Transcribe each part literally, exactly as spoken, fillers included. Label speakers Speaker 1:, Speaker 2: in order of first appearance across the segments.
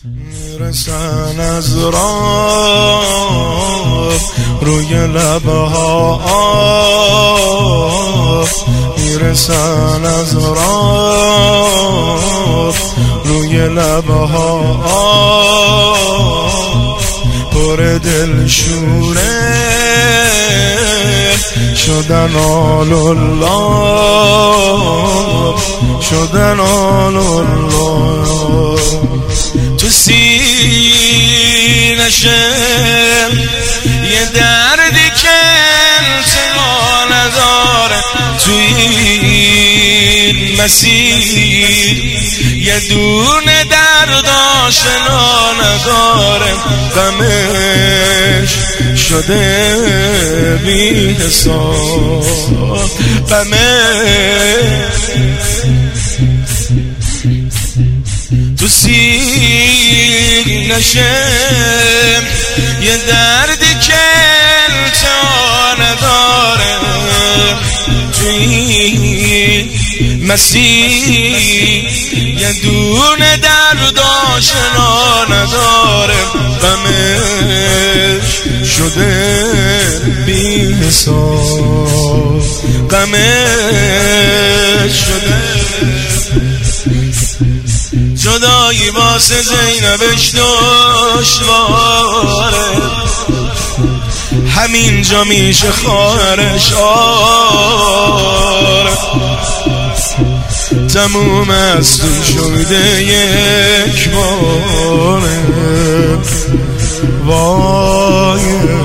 Speaker 1: میرسن از راه روی لبها آب، میرسن از راه روی لبها آب، پر دل شوره شدن آل الله، شدن آل الله. تو سینه‌شه یه دردی که انتها نداره، تو این مسیر یه دونه درد آشنا نداره، غمش شده بی حساب، غمش تو سینه‌شه یه دردی که انتها نداره، توی مسیر یه دونه درد آشنا نداره، غمش شده بی حساب، غمش شده. جدایی واسه زینبش دشواره، همینجا میشه خواهرش آره، تموم از تو شده یک باره. وای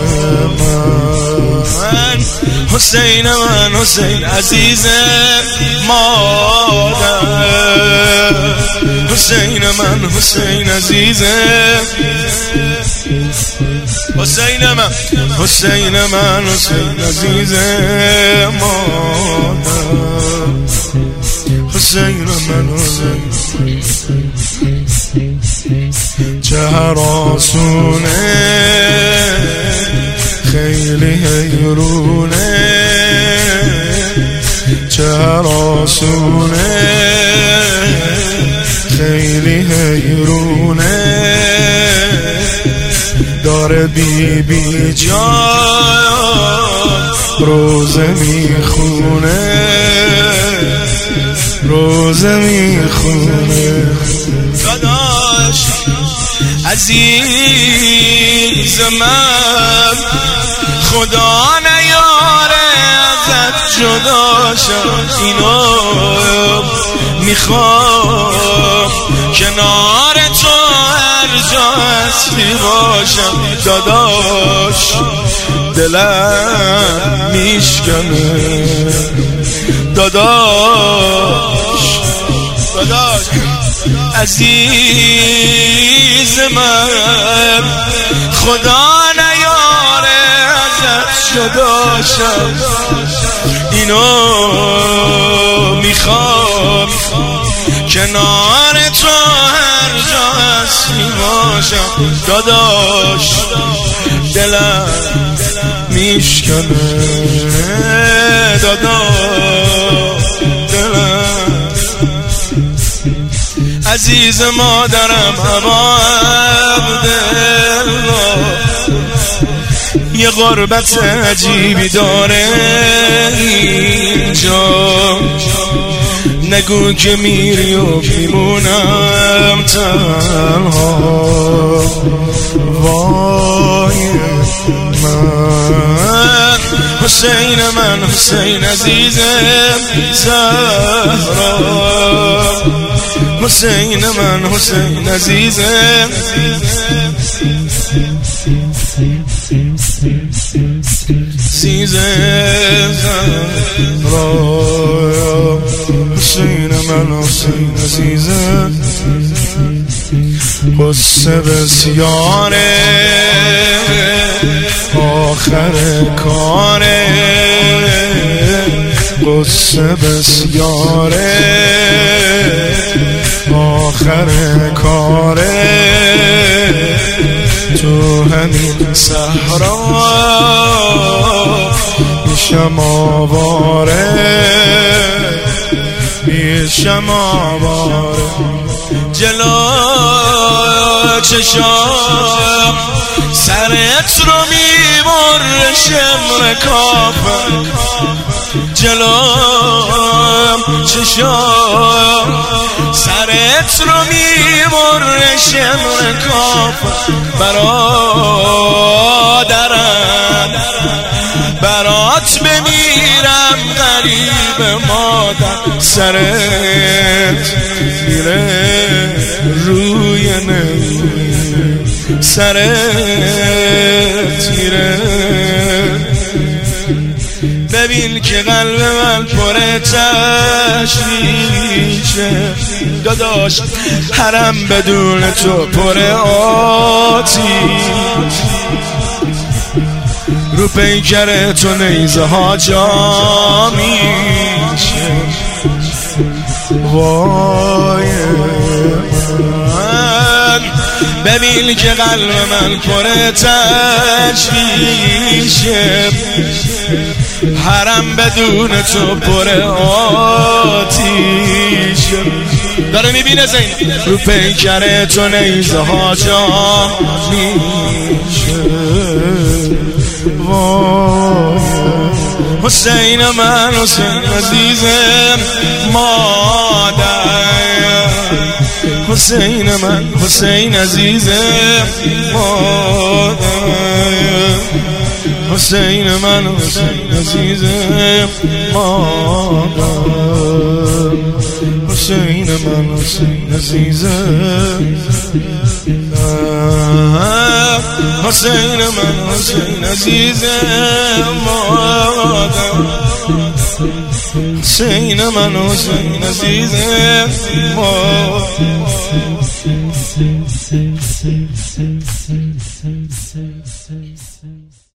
Speaker 1: من حسین، من حسین عزیز مادر، حسین من حسین عزیز، حسین من حسین من حسین عزیز مادر، حسین من حسین. چه هراسونه خیلی حیرونه، چه هراسونه خیلی حیرونه، داره بی بی جان روزه میخونه، روزه میخونه. داداش عزیز من خدا نیاره ازت جدا شم، اینو میخوام کنار تو هر جا هستی باشم. داداش دلم میشکنه، داداش داداش عزیز من خدا نیاره ازت جدا شم، اینو میخوام کنار تو هر جا هستی باشم. داداش دلم میشکنه، داداش دلم. عزیز مادرم ابا عبدالله یه غربت عجیبی داره اینجا، نگو که میری و میمونم تنها. وای من حسین، من حسین عزیز زهرا، حسین من حسین عزیز عزیز زهرا، حسین من حسین عزیز. قصه بسیاره آخر کاره، قصه بسیاره آخر کاره، تو همین صحرا میشم آواره، میشم آواره. جلو چشام سرت رو میبره شمر کافر جلوم چشام سرت رو میبره شمر کافر برادرم برات بمیرم غریب مادر سرت میره روی نمیره سرت میره ببین که قلب من پر تشویشه داداش حرم بدون تو پر آتیش رو پیکر تو نیزه ها جا میشه وای من ببین که قلب من پر تشویشه حرم بدون تو پر آتیش داره میبینه زین رو پیکر تو نیزه ها جا میشه وای حسین من حسین عزیزم مادر حسین من حسین عزیزم مادر حسین من حسین عزیزم مادر حسین من حسین عزیزم حسین من حسین عزیزم مادر حسین من حسین عزیزم مادر